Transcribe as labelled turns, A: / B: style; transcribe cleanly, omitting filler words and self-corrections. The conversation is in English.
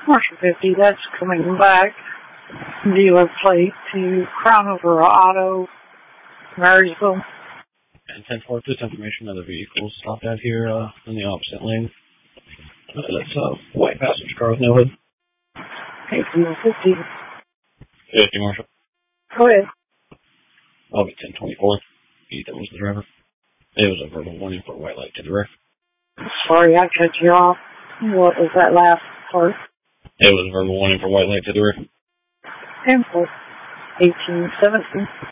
A: Marshall 50, that's coming back. Dealer plate to Crown Over Auto, Marysville.
B: And 10-4, this information, other vehicles stopped out here in the opposite lane. That's a white passenger car with no hood.
A: 50.
B: 50, Marshall.
A: Go ahead.
B: I'll be 10-24. Ethan was the driver. It was a verbal warning for a white light to the rear.
A: Sorry, I cut you off. What was that last part?
B: It was a verbal warning for white light to the rear.
A: 10-4. 18-17.